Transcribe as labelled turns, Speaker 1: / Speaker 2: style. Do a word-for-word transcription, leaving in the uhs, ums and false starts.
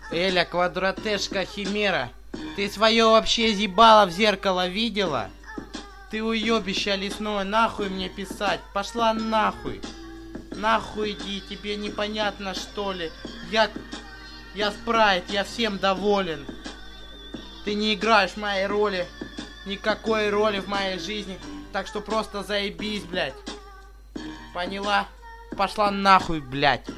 Speaker 1: Эля, квадратешка химера, ты свое вообще зибало в зеркало видела? Ты уебище лесное, нахуй мне писать, пошла нахуй. Нахуй иди, тебе непонятно что ли? Я... Я спрайт, я всем доволен. Ты не играешь в моей роли, никакой роли в моей жизни, так что просто заебись, блядь. Поняла? Пошла нахуй, блядь.